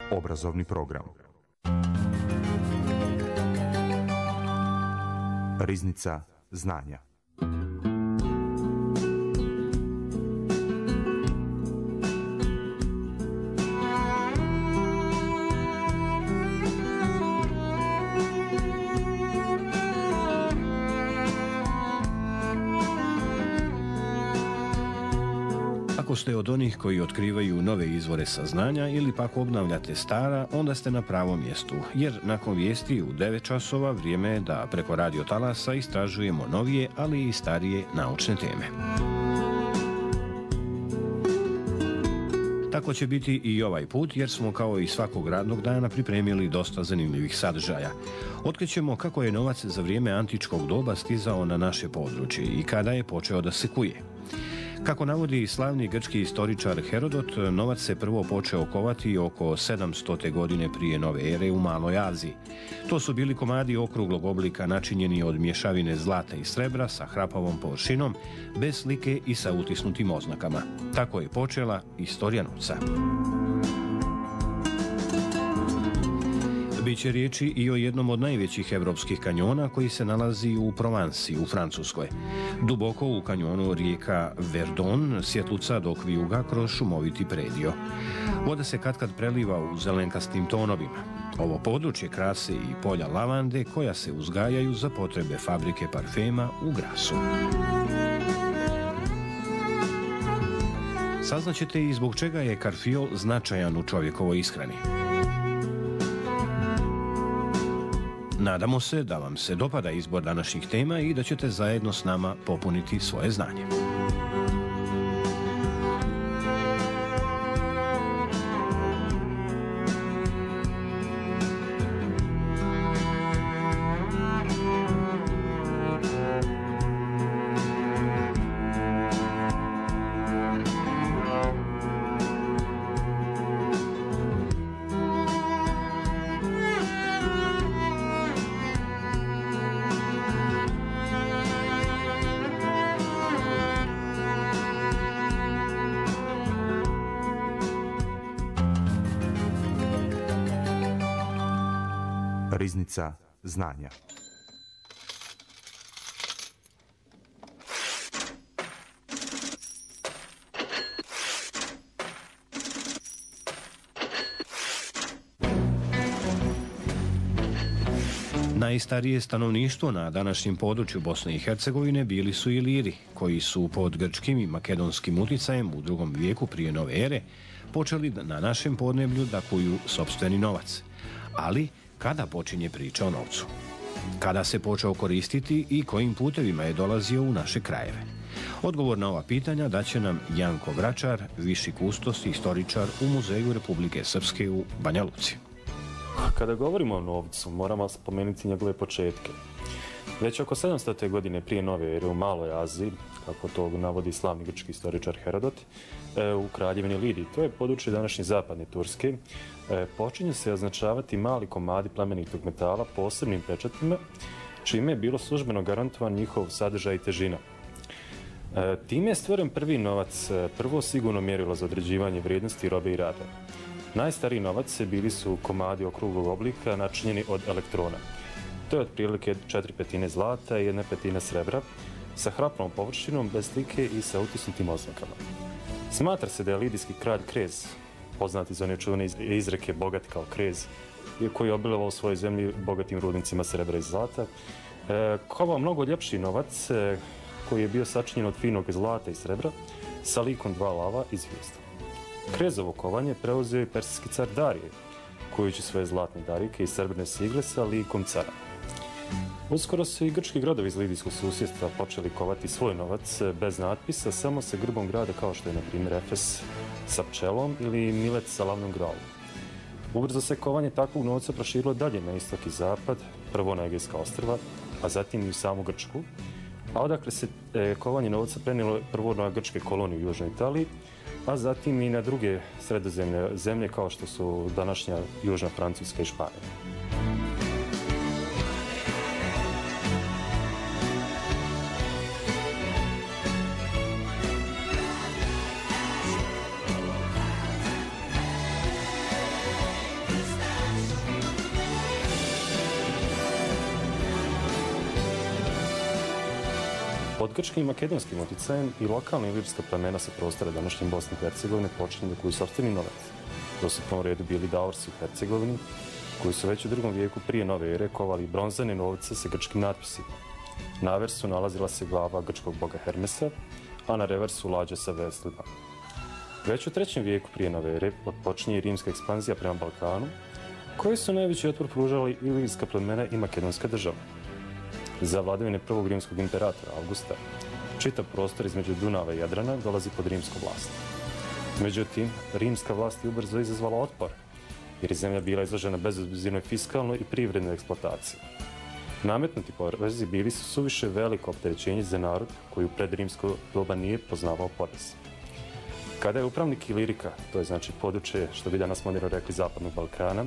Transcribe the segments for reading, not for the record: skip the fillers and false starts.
Obrazovni program. Riznica znanja. Ako ste od onih koji otkrivaju nove izvore saznanja ili pak obnavljate stara, onda ste na pravom mjestu, jer nakon vijesti u 9 časova vrijeme je da preko radio talasa istražujemo novije, ali i starije naučne teme. Tako će biti i ovaj put, jer smo kao i svakog radnog dana pripremili dosta zanimljivih sadržaja. Otkrićemo kako je novac za vrijeme antičkog doba stizao na naše područje i kada je počeo da se kuje. Kako navodi slavni grčki istoričar Herodot, novac se prvo počeo kovati oko 700. godine prije nove ere u Maloj Aziji. To su bili komadi okruglog oblika načinjeni od mješavine zlata i srebra sa hrapavom površinom, bez slike i sa utisnutim oznakama. Tako je počela istorija novca. Biće riječi i o jednom od najvećih evropskih kanjona koji se nalazi u Provansi u Francuskoj. Duboko u kanjonu rijeka Verdon svjetluca dok vijuga kroz šumoviti predio. Voda se katkad preliva u zelenkastim tonovima. Ovo područje krase i polja lavande koja se uzgajaju za potrebe fabrike parfema u Grasu. Saznaćete i zbog čega je karfiol značajan u čovjekovoj ishrani. Nadamo se da vam se dopada izbor današnjih tema i da ćete zajedno s nama popuniti svoje znanje. Riznica znanja. Najstarije stanovništvo na današnjem području Bosne i Hercegovine bili su Iliri, koji su pod grčkim i makedonskim uticajem u 2. vijeku prije nove ere počeli na našem podneblju da kuju sopstveni novac. Ali kada počinje priča o novcu? Kada se počeo koristiti i kojim putevima je dolazio u naše krajeve? Odgovor na ova pitanja daće nam Janko Vračar, viši kustos i istoričar u Muzeju Republike Srpske u Banja Luci. Kada govorimo o novcu, moramo spomenuti njegove početke. Već oko 700. godine prije nove ere u Maloj Aziji, kako to navodi slavni grčki istoričar Herodot, u kraljevini Lidiji, to je područje današnje zapadne Turske, počinju se označavati mali komadi plemenitog metala posebnim pečatima, čime je bilo službeno garantovan njihov sadržaj i težina. Time je stvoren prvi novac, prvo sigurno mjerilo za određivanje vrijednosti robe i rada. Najstariji novac bili su komadi okruglog oblika načinjeni od elektrona. To je otprilike 4/5 zlata i 1/5 srebra, sa hrapnom površinom, bez slike i sa utisnutim oznakama. Smatra se da je lidijski kralj Krez, poznat iz one čuvene izreke bogat kao Krez, koji je obilovao u svojoj zemlji bogatim rudnicima srebra i zlata, kovao mnogo ljepši novac koji je bio sačinjen od finog zlata i srebra sa likom 2 lava i zvijezda. Krezovo kovanje preuzeo je persijski car Darije, kujući svoje zlatne darike i srebrne sigle sa likom cara. Uskoro su i grčki gradovi iz lidijskog susjedstva počeli kovati svoj novac bez natpisa, samo sa grbom grada kao što je na primjer Efes sa pčelom ili Milet sa lavnom gralom. Ubrzo se kovanje takvog novca proširilo dalje na istok i zapad, prvo na Egejska ostrva, a zatim i u samu Grčku, a odakle se kovanje novca prenijelo prvo na grčke kolonije u južnoj Italiji, a zatim i na druge sredozemne zemlje kao što su današnja južna Francuska i Španija. Pod grčkim i makedonskim utjecajem i lokalna ilirska plemena sa prostora današnje Bosne i Hercegovine počinju da kuju sopstveni novac. To su u prvom redu bili Daorsi u Hercegovini, koji su već u 2. vijeku prije nove ere kovali bronzane novce sa grčkim natpisima. Na versu nalazila se glava grčkog boga Hermesa, a na reversu lađa sa veslima. Već u 3. vijeku prije nove ere počinje i rimska ekspanzija prema Balkanu, koji su najveći otpor pružali ilirska plemena i makedonska država. Za vladavine prvog rimskog imperatora Augusta, čitav prostor između Dunava i Jadrana dolazi pod rimsku vlast. Međutim, rimska vlast je ubrzo izazvala otpor, jer je zemlja bila izložena bezobzirnoj fiskalnoj i privrednoj eksploataciji. Nametnuti porezi bili su suviše veliko opterećenje za narod koji u predrimsko doba nije poznavao porez. Kada je upravnik Ilirika, to je znači područje, što bi danas moderno rekli, Zapadnog Balkana,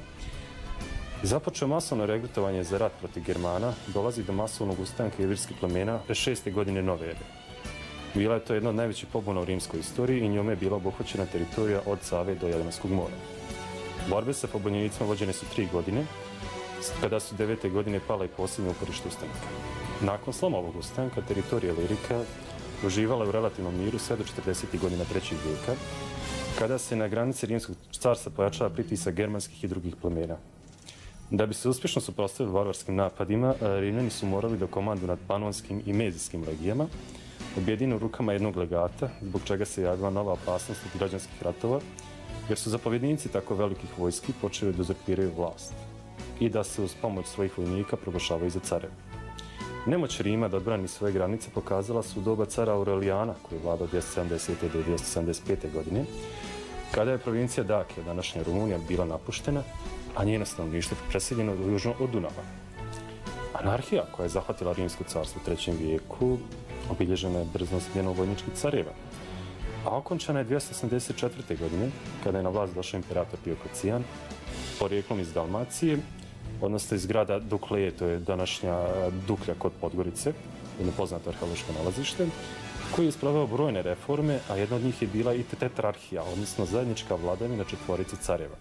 započeo masovno regrutovanje za rat protiv Germana, dolazi do masovnog ustanka ilirskih plemena 6. godine nove ere. Bila je to jedna od najvećih pobuna u rimskoj istoriji i njome je bila obuhvaćena teritorija od Save do Jadranskog mora. Borbe sa pobunjenicima vođene su 3 godine, kada su 9. godine pala i posljednje uporište ustanka. Nakon sloma ovog ustanka, teritorija Ilirika uživala je u relativnom miru sve do 40. godina 3. vijeka, kada se na granici Rimskog carstva pojačava pritisak germanskih i drugih plemena. Da bi se uspješno suprotstavili varvarskim napadima, Rimljani su morali da komandu nad panonskim i medijskim legijama objedine u rukama jednog legata, zbog čega se javila nova opasnost od građanskih ratova, jer su zapovjednici tako velikih vojski počeli da uzurpiraju vlast i da se uz pomoć svojih vojnika proglašavaju za careve. Nemoć Rima da odbrani svoje granice pokazala su u doba cara Aurelijana, koji je vladao 270. do 275. godine, kada je provincija Dakija, današnja Rumunija, bila napuštena, a njeno stanovništvo preseljeno južno od Dunava. Anarhija koja je zahvatila Rimsko carstvo u 3. vijeku obilježena je brzom smjenom vojničkih careva, a okončana je 284. godine, kada je na vlast došao imperator Dioklecijan, porijeklom iz Dalmacije, odnosno iz grada Dukleje, to je današnja Duklja kod Podgorice, jedno poznato arheološko nalazište, koji je sproveo brojne reforme, a jedna od njih je bila i tetrarhija, odnosno zajednička vladavina 4 careva.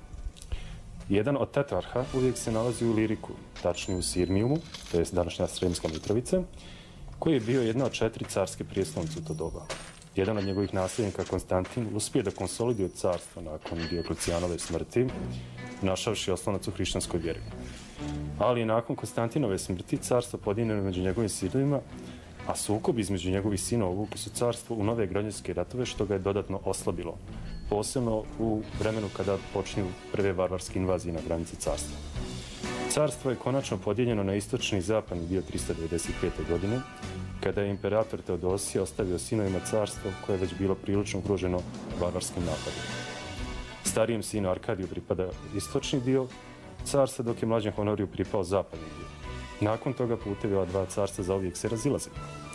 Jedan od tetrarha uvijek se nalazi u Iliriku, tačnije u Sirmijumu, to je današnja Sremska Mitrovica, koji je bio jedna od 4 carske prijestolnice u to doba. Jedan od njegovih nasljednika, Konstantin, uspije da konsoliduje carstvo nakon Dioklecijanove smrti, našavši oslonac u hrišćanskoj vjeri. Ali nakon Konstantinove smrti carstvo podijeljeno među njegovim sinovima, a sukob između njegovih sinova uvukli su carstvo u nove građanske ratove, što ga je dodatno oslabilo, posebno u vremenu kada počinju prve varvarske invazije na granici carstva. Carstvo je konačno podijeljeno na istočni i zapadni dio 395. godine, kada je imperator Teodosije ostavio sinovima carstvo koje je već bilo prilično ugroženo varvarskim napadima. Starijem sinu Arkadiju pripada istočni dio carstva, dok je mlađem Honoriju pripao zapadni dio. Nakon toga putevi ova 2 carstva zauvijek se razilaze.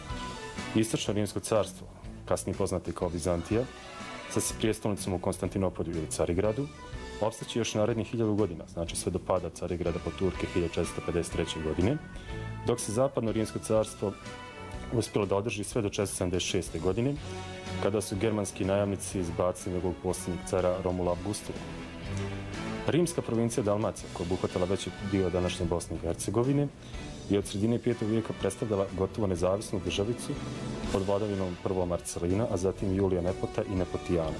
Istočno rimsko carstvo, kasnije poznato kao Bizantija, sa prijestolnicom u Konstantinopolju ili Carigradu, opstaće još narednih 1000 godina, znači sve do pada Carigrada pod Turke 1453. godine, dok se zapadno rimsko carstvo uspjelo da održi sve do 476. godine, kada su germanski najamnici izbacili njegovog posljednjeg cara Romula Augustula. Rimska provincija Dalmacija, koja je obuhvatala veći dio današnje Bosne i Hercegovine, je od sredine 5. vijeka predstavljala gotovo nezavisnu državicu pod vladavinom prvo Marcelina, a zatim Julija Nepota i Nepotijana.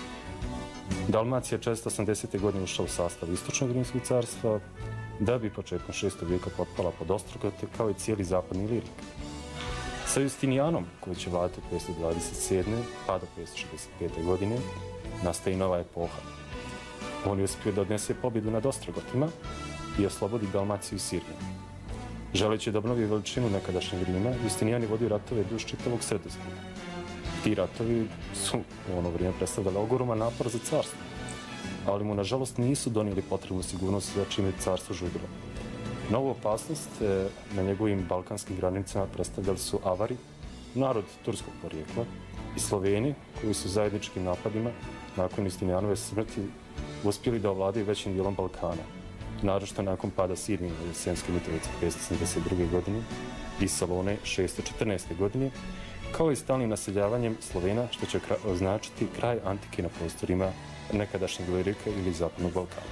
Dalmacija 480. godine ušla u sastav istočnog rimskog carstva, da bi početkom 6. vijeka potpala pod Ostrogote, kao i cijeli zapadni Ilirik. Sa Justinijanom, koji će vladati od 527. pa do 565. godine, nastaje nova epoha. On je uspio da odnese pobjedu nad Ostrogotima i oslobodi Dalmaciju i Siriju. Želeći da obnovi veličinu nekadašnjeg Rima, Justinijan je vodio ratove duž čitavog Sredozemlja. Ti ratovi su u ono vrijeme predstavljali ogroman napor za carstvo, ali mu nažalost nisu donijeli potrebnu sigurnost za čime je carstvo žudilo. Novu opasnost na njegovim balkanskim granicama predstavljali su Avari, narod turskog porijekla, i Sloveni, koji su zajedničkim napadima nakon Justinijanove smrti uspjeli da ovladaju većim dijelom Balkana, naročito nakon pada Sirmije u Sremske Mitrovice 572. godine i Salone 614. godine, kao i stalnim naseljavanjem Slovena, što će označiti kraj antike na prostorima nekadašnjeg Ilirika ili Zapadnog Balkana.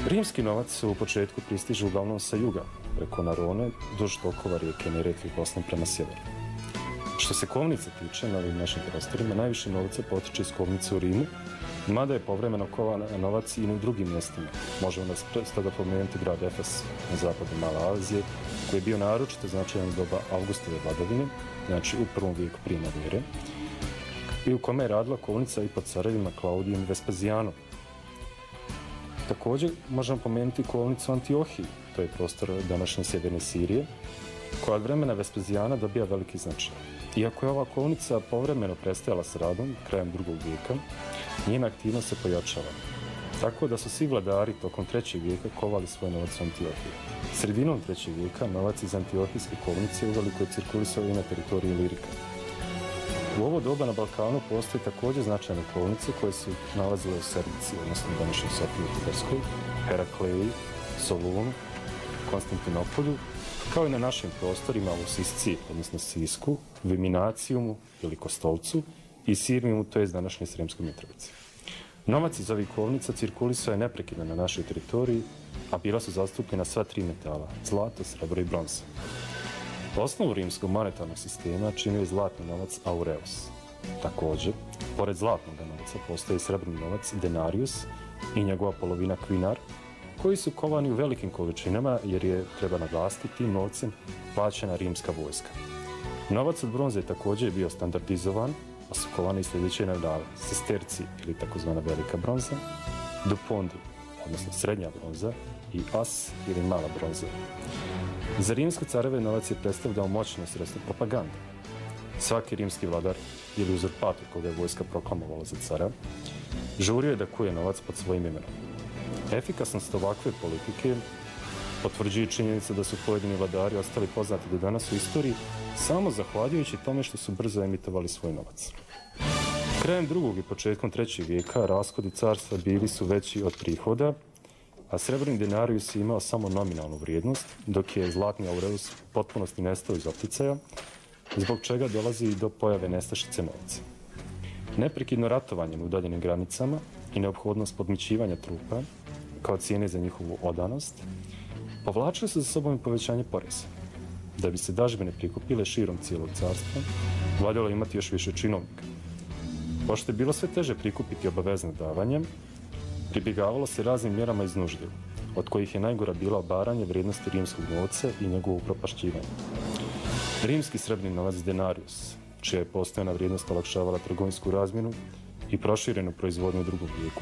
Rimski novac u početku pristiže uglavnom sa juga, preko Narone, duž tokova rijeke Neretve i Bosne prema sjeveru. Što se kovnica tiče na ovim našim prostorima, najviše novca potiče iz kovnice u Rimu, mada je povremeno kovan novac i u drugim mjestima. Možemo nas stoga pomenuti grad Efes na zapadu Male Azije, koji je bio naročito značajan doba Augustove vladavine, znači u prvom vijeku prije nove ere, i u kome je radila kovnica i pod carevima Klaudijom i Vespazijanom. Također možemo pomenuti kovnicu u Antiohiji, to je prostor današnje sjeverne Sirije, koja od vremena Vespazijana dobija veliki značaj. Iako je ova kovnica povremeno prestajala s radom krajem drugog vijeka, njena aktivnost se pojačava. Tako da su svi vladari tokom 3. vijeka kovali svoj novac u Antiohiji. Sredinom 3. vijeka novac iz antiohijske kovnice uveliko je cirkulisao i na teritoriji Lirika. U ovo doba na Balkanu postoje također značajne kovnice koje su nalazile u Serbici, odnosno današnjoj Sofiji u Bugarskoj, Herakleji, Solunu, Konstantinopolju, kao i na našim prostorima u Sisci, odnosno Sisku, Viminacijumu ili Kostolcu i Sirmijumu, to je današnje Sremskoj Mitrovici. Novac iz ovih kovnica cirkulisao je neprekidno na našoj teritoriji, a bila su zastupljena sva 3 metala, zlato, srebro i bronza. Osnovu rimskog monetarnog sistema činio je zlatni novac aureus. Također, pored zlatnog novca postoji i srebrni novac denarius i njegova polovina kvinar, koji su kovani u velikim količinama jer je, treba naglasiti, tim novcem plaćena rimska vojska. Novac od bronze je također bio standardizovan, pa su kovani sljedeće metale: sesterci ili takozvana velika bronza, dupondi, odnosno srednja bronza, i as ili mala bronza. Za rimske careve novac je predstavljao moćno sredstvo propagande. Svaki rimski vladar ili uzurpator koga je vojska proklamovala za cara žurio je da kuje novac pod svojim imenom. Efikasnost ovakve politike potvrđuje činjenica da su pojedini vladari ostali poznati do danas u istoriji samo zahvaljujući tome što su brzo emitovali svoj novac. Krajem 2. i početkom 3. vijeka rashodi carstva bili su veći od prihoda, a srebrni denarius je imao samo nominalnu vrijednost, dok je zlatni aureus potpunosti nestao iz opticaja, zbog čega dolazi i do pojave nestašice novca. Neprekidno ratovanje na udaljenim granicama i neophodnost podmićivanja trupa, kao cijene za njihovu odanost, povlačile su za sobom i povećanje poreza. Da bi se dažbine prikupile širom cijelog carstva, valjalo imati još više činovnika. Pošto je bilo sve teže prikupiti obavezne davanja, pribjegavalo se raznim mjerama iz nužde, od kojih je najgora bila obaranje vrijednosti rimskog novca i njegovo upropašćivanje. Rimski srebrni novac denarius, čija je postojana vrijednost olakšavala trgovinsku razmjenu i proširenu proizvodnju u 2. vijeku,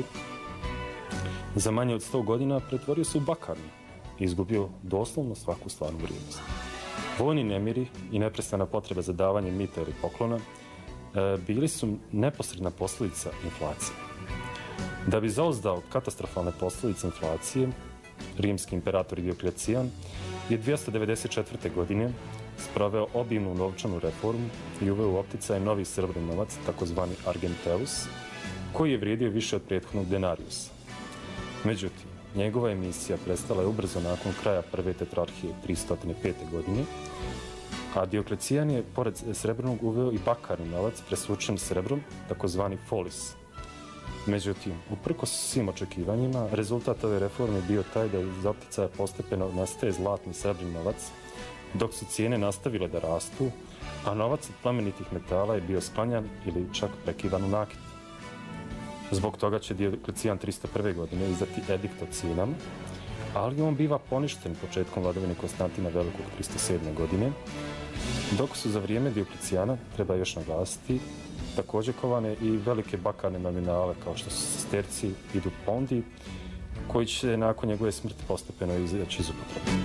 za manje od 100 godina pretvorio se u bakarni i izgubio doslovno svaku stvarnu vrijednost. Vojni nemiri i neprestana potreba za davanje mita ili poklona bili su neposredna posljedica inflacije. Da bi zauzdao katastrofalne posljedice inflacije, rimski imperator Dioklecijan je 294. godine sproveo obimnu novčanu reformu i uveo u opticaj novi srebrni novac, takozvani argenteus, koji je vrijedio više od prethodnog denariusa. Međutim, njegova emisija prestala je ubrzo nakon kraja prve tetrarhije 305. godine, a Dioklecijan je pored srebrnog uveo i bakarni novac presvučen srebrom, takozvani folis. Međutim, uprkos svim očekivanjima, rezultat ove reforme je bio taj da iz opticaja postepeno nastaje zlatni srebrni novac, dok su cijene nastavile da rastu, a novac od plemenitih metala je bio sklanjan ili čak prekidan u nakit. Zbog toga će Dioklecijan 301. godine izdati edikt o cijenama, ali on biva poništen početkom vladavine Konstantina Velikog 307. godine, dok su za vrijeme Dioklecijana, treba još naglasiti, također kovane i velike bakarne nominale kao što su sesterci i dupondi, koji će nakon njegove smrti postepeno izaći iz upotrebe.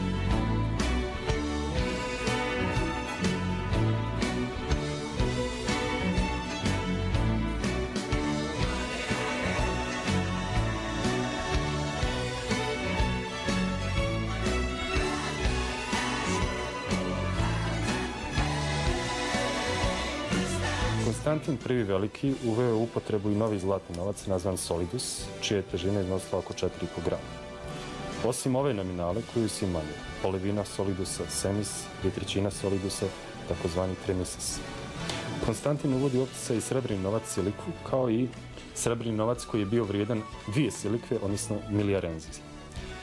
Konstantin I. Veliki uveo je u upotrebu i novi zlatni novac nazvan solidus, čija je težina iznosila oko 4,5 grama. Osim ove nominale koju su imali polovina solidusa semis i trećina solidusa, takozvani tremises. Konstantin uvodi u opticaj i srebrni novac siliku, kao i srebrni novac koji je bio vrijedan 2 silikve, odnosno milijarenzije.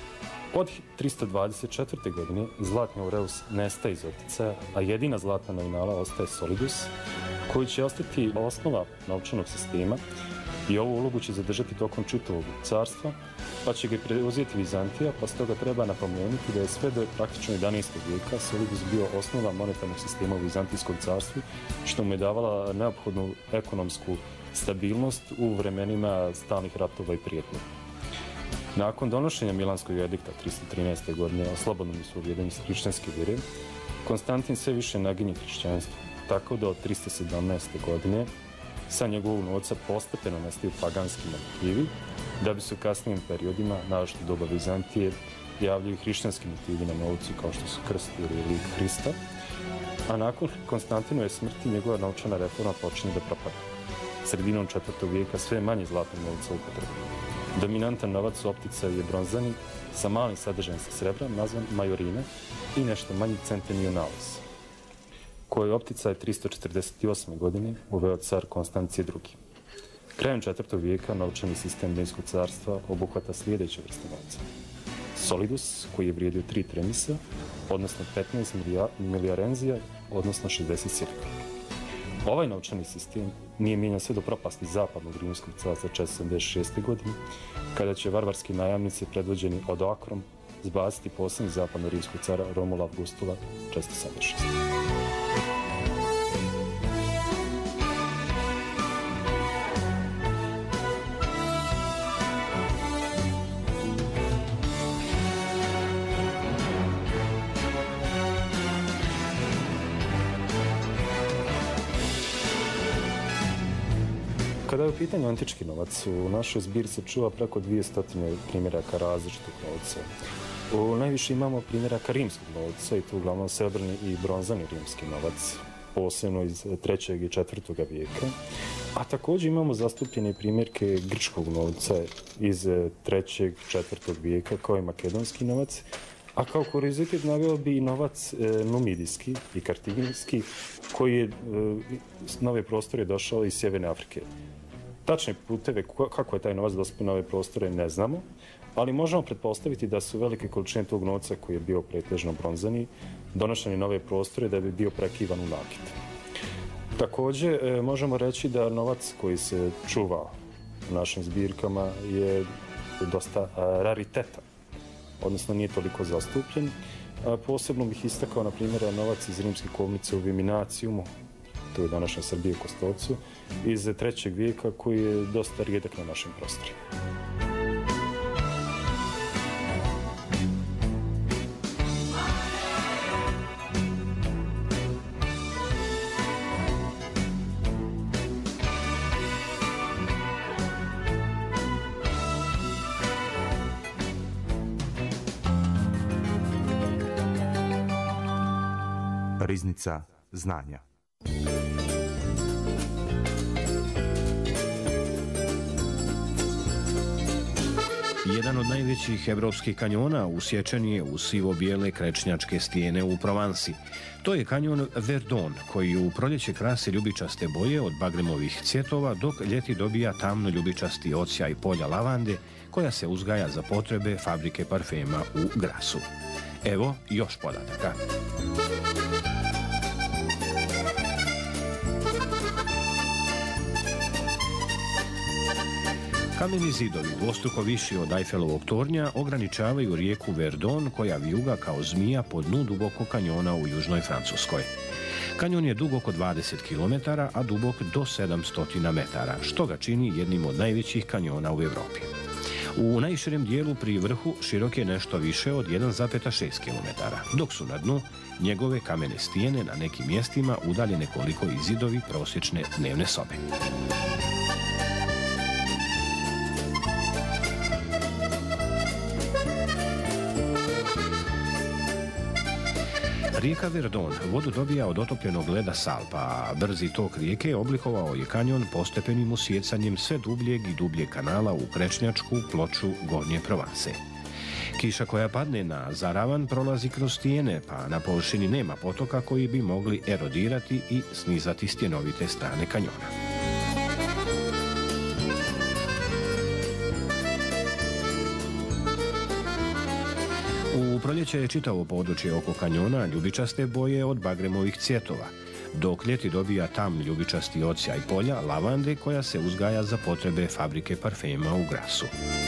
Od 324. godine zlatni aureus nestaje iz opticaja, a jedina zlatna nominala ostaje solidus, koji će ostati osnova novčanog sistema i ovu ulogu će zadržati tokom čitavog carstva, pa će ga preuzeti Vizantija, pa stoga treba napomenuti da je sve do praktično 11. vijeka solidus bio osnova monetarnog sistema u Vizantijskom carstvu, što mu je davala neophodnu ekonomsku stabilnost u vremenima stalnih ratova i prijetnji. Nakon donošenja Milanskog edikta 313. godine o slobodnom ispovjedanju hrišćanske vjere, Konstantin sve više naginje hrišćanstvo, tako da od 317. godine sa njegovog novca postepeno nestaju paganski motivi, da bi se u kasnijim periodima, naročito doba Vizantije, javljaju hrišćanski motivi na novcu kao što su krst ili lik Hrista, a nakon Konstantinove smrti njegova novčana reforma počinje da propada. Sredinom 4. vijeka sve manje zlatnog novca upotrebu. Dominantan novac u opticaju je bronzani sa malim sadržajem sa srebra, nazvan majorine, i nešto manji centenionalis, koji je opticaj 348. godine uveo car Konstancije II. Krajem 4. vijeka novčani sistem Rimskog carstva obuhvata sljedeće vrste novca. Solidus, koji je vrijedio 3 tremisa, odnosno 15 milijarenzija, odnosno 60 sirka. Ovaj novčani sistem nije mijenjan sve do propasti zapadnog Rimskog carstva 476. godine, kada će varvarski najamnici predvođeni Odoakrom zbaciti posljednji zapadno-rimskog cara Romula Augustula 476. Kada je u pitanju antički novac, u našoj zbirci se čuva preko 200 primjeraka različitog novca. Najviše imamo primjeraka rimskog novca i to uglavnom srebrni i bronzani rimski novac, posebno iz 3. i 4. vijeka. A također imamo zastupljene primjerke grčkog novca iz 3. i 4. vijeka kao i makedonski novac, a kao kuriozitet naveo bi i novac numidijski i kartinijski koji je s nove prostore došao iz Sjeverne Afrike. Tačne puteve kako je taj novac dospio na ove prostore ne znamo, ali možemo pretpostaviti da su velike količine tog novca koji je bio pretežno bronzani donošeni na ove prostore da bi bio prekivan u nakit. Također možemo reći da novac koji se čuva u našim zbirkama je dosta rariteta, odnosno nije toliko zastupljen. Posebno bih istakao, na primjer, novac iz rimske kovnice u Viminacijumu, to je današnja Srbija u Kostolcu, iz 3. vijeka koji je dosta rijedak na našim prostorima. Riznica znanja. Jedan od najvećih evropskih kanjona usječen je u sivo-bijele krečnjačke stijene u Provansi. To je kanjon Verdon, koji u proljeće krasi ljubičaste boje od bagremovih cvjetova, dok ljeti dobija tamno ljubičasti odsjaj polja lavande, koja se uzgaja za potrebe fabrike parfema u Grasu. Evo još podataka. Kameni zidovi, dvostruko viši od Eiffelovog tornja, ograničavaju rijeku Verdon, koja vijuga kao zmija po dnu dubokog kanjona u južnoj Francuskoj. Kanjon je dug oko 20 km, a dubok do 700 metara, što ga čini jednim od najvećih kanjona u Europi. U najširem dijelu pri vrhu širok je nešto više od 1,6 km, dok su na dnu njegove kamene stijene na nekim mjestima udaljene koliko i zidovi prosječne dnevne sobe. Rijeka Verdon vodu dobija od otopljenog leda Salpa, a brzi tok rijeke oblikovao je kanjon postepenim usjecanjem sve dubljeg i dubljeg kanala u krečnjačku ploču Gornje Provanse. Kiša koja padne na zaravan prolazi kroz stijene, pa na površini nema potoka koji bi mogli erodirati i snizati stjenovite strane kanjona. proljeća je čitavo područje oko kanjona ljubičaste boje od bagremovih cvjetova, dok ljeti dobija tam ljubičasti odsjaj polja lavande koja se uzgaja za potrebe fabrike parfema u Grasu.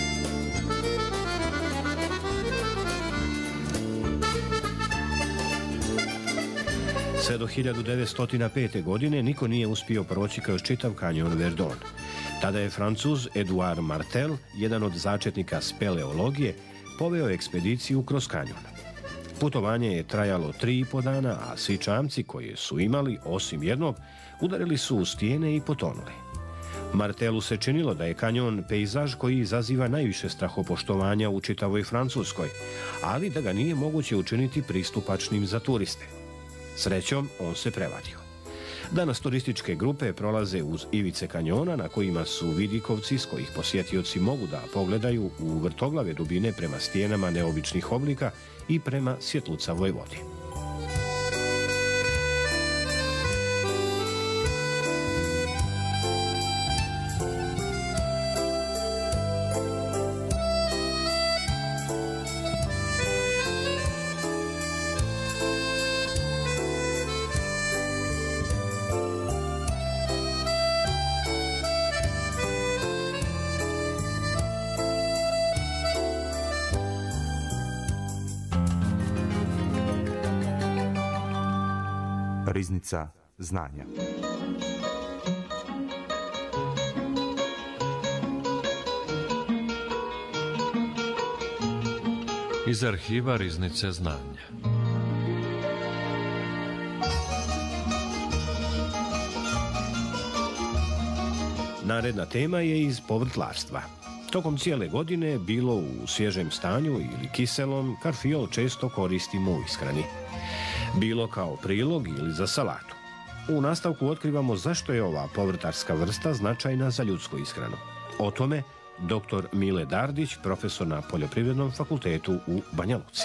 Sve do 1905. godine niko nije uspio proći kroz čitav kanjon Verdon. Tada je Francuz Edouard Martel, jedan od začetnika speleologije, poveo ekspediciju kroz kanjon. Putovanje je trajalo 3,5 dana, a svi čamci koje su imali, osim jednog, udarili su u stijene i potonuli. Martelu se činilo da je kanjon pejzaž koji izaziva najviše strahopoštovanja u čitavoj Francuskoj, ali da ga nije moguće učiniti pristupačnim za turiste. Srećom, on se prevario. Danas turističke grupe prolaze uz ivice kanjona na kojima su vidikovci s kojih posjetioci mogu da pogledaju u vrtoglave dubine prema stijenama neobičnih oblika i prema svjetlucavoj vodi. Riznica znanja. Iz arhiva Riznice znanja. Naredna tema je iz povrtlarstva. Tokom cijele godine, bilo u svježem stanju ili kiselom, karfiol često koristimo u ishrani. Bilo kao prilog ili za salatu. U nastavku otkrivamo zašto je ova povrtarska vrsta značajna za ljudsku ishranu. O tome dr. Mile Dardić, profesor na Poljoprivrednom fakultetu u Banja Luci.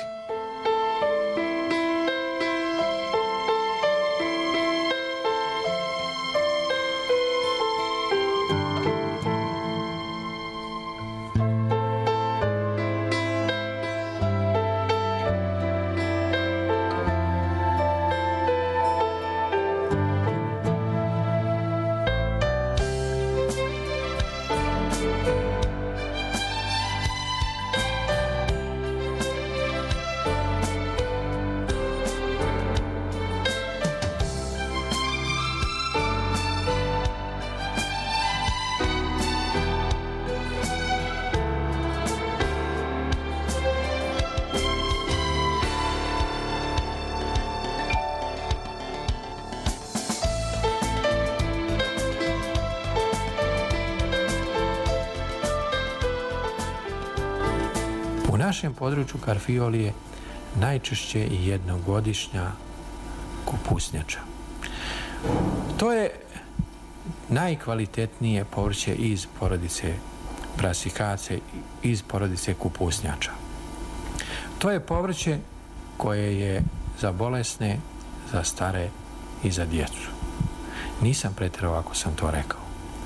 U našem području karfiol je najčešće i jednogodišnja kupusnjača. To je najkvalitetnije povrće iz porodice brasikace, iz porodice kupusnjača. To je povrće koje je za bolesne, za stare i za djecu. Nisam pretjerao ako sam to rekao.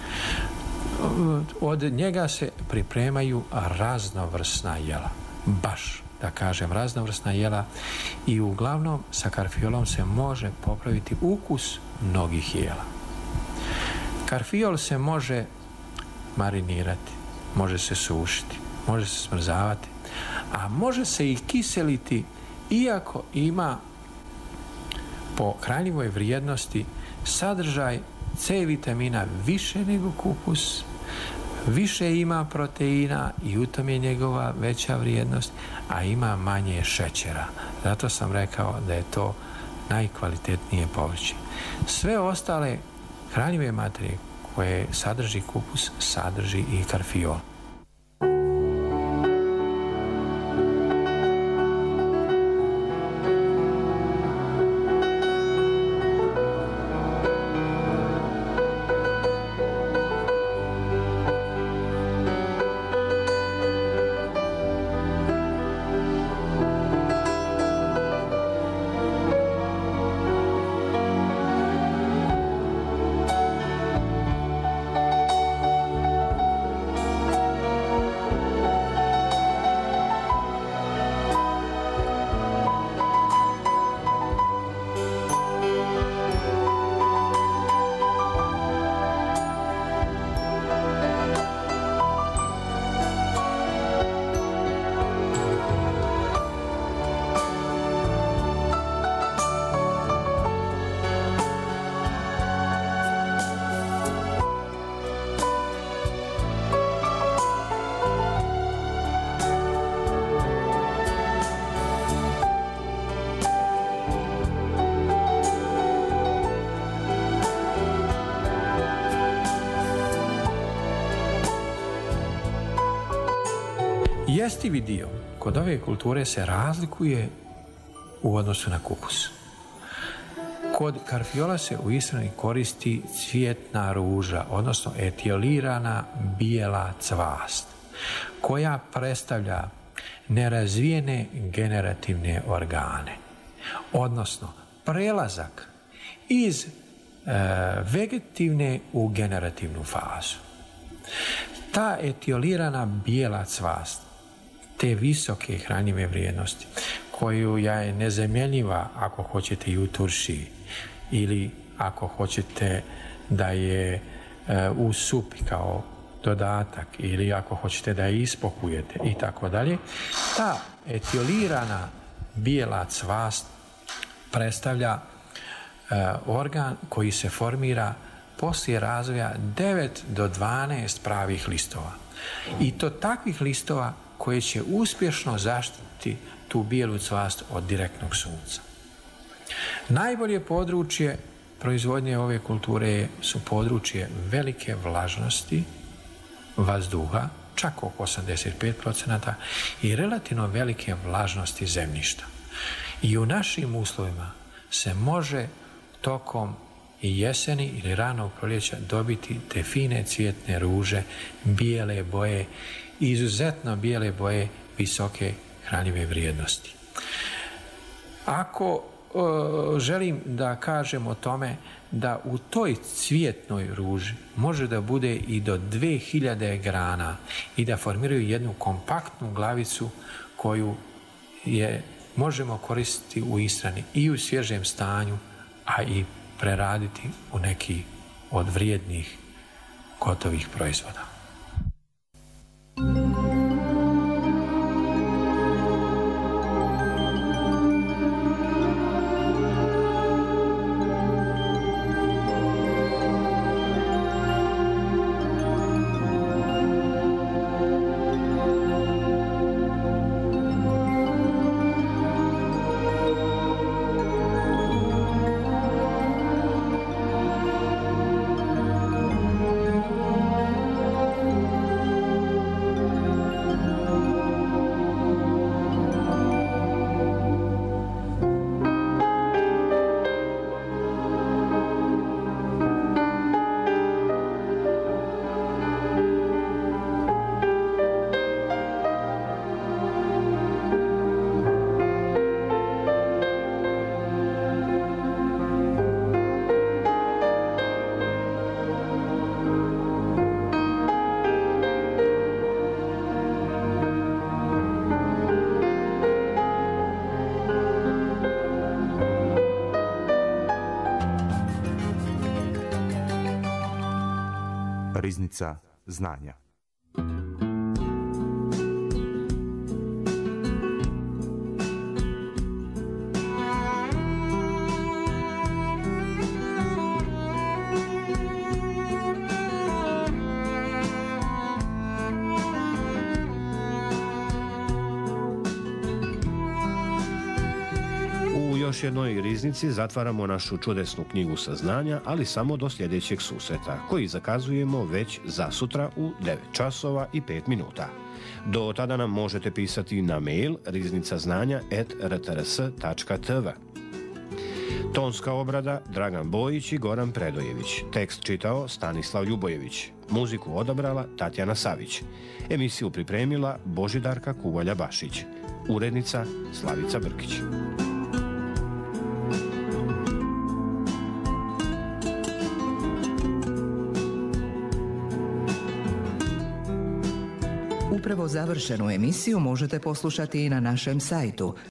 Od njega se pripremaju raznovrsna jela. Baš, da kažem, raznovrsna jela i uglavnom sa karfiolom se može popraviti ukus mnogih jela. Karfiol se može marinirati, može se sušiti, može se smrzavati, a može se i kiseliti, iako ima po hranjivoj vrijednosti sadržaj C vitamina više nego kupus, više ima proteina i u tom je njegova veća vrijednost, a ima manje šećera. Zato sam rekao da je to najkvalitetnije povrće. Sve ostale hranjive materije koje sadrži kupus, sadrži i karfiol. Jestivi dio kod ove kulture se razlikuje u odnosu na kupus. Kod karfiola se u ishrani koristi cvjetna ruža, odnosno etiolirana bijela cvast, koja predstavlja nerazvijene generativne organe, odnosno prelazak iz vegetativne u generativnu fazu. Ta etiolirana bijela cvast, te visoke hranjive vrijednosti, koju je nezamjenjiva ako hoćete i u turšiji ili ako hoćete da je u supi kao dodatak ili ako hoćete da je ispokujete i tako dalje, ta etiolirana bijela cvast predstavlja organ koji se formira poslije razvoja 9 do 12 pravih listova. I to takvih listova koje će uspješno zaštiti tu bijelu cvast od direktnog sunca. Najbolje područje proizvodnje ove kulture su područje velike vlažnosti vazduha, čak oko 85%, i relativno velike vlažnosti zemljišta. I u našim uslovima se može tokom i jeseni ili ranog proljeća dobiti te fine cvjetne ruže, bijele boje, izuzetno bijele boje visoke hranjive vrijednosti. Ako želim da kažem o tome da u toj cvjetnoj ruži može da bude i do 2000 grana i da formiraju jednu kompaktnu glavicu koju možemo koristiti u ishrani i u svježem stanju, a i preraditi u neki od vrijednih gotovih proizvoda. Riznica znanja. U još jednoj riznici zatvaramo našu čudesnu knjigu saznanja, ali samo do sljedećeg susreta, koji zakazujemo već za sutra u 9 časova i 5 minuta. Do tada nam možete pisati na mail riznicaznanja@rtrs.tv. Tonska obrada Dragan Bojić i Goran Predojević. Tekst čitao Stanislav Ljubojević. Muziku odabrala Tatjana Savić. Emisiju pripremila Božidarka Kuvalja-Bašić. Urednica Slavica Brkić. Upravo završenu emisiju možete poslušati i na našem sajtu